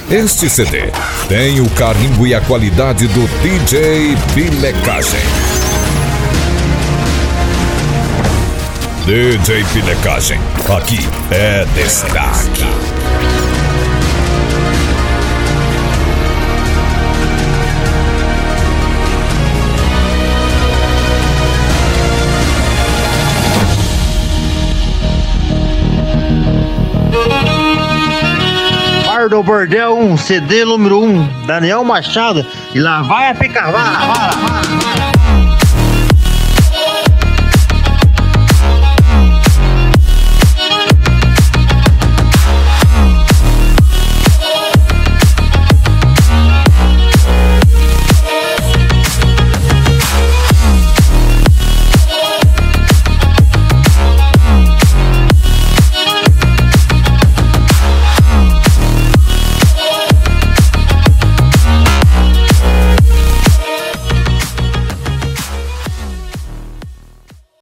Este CD tem o carimbo e a qualidade do DJ Pilecagem. DJ Pilecagem, aqui é destaque. Bar do Bordel 1, CD número 1, Daniel Machado, e lá vai a picavar.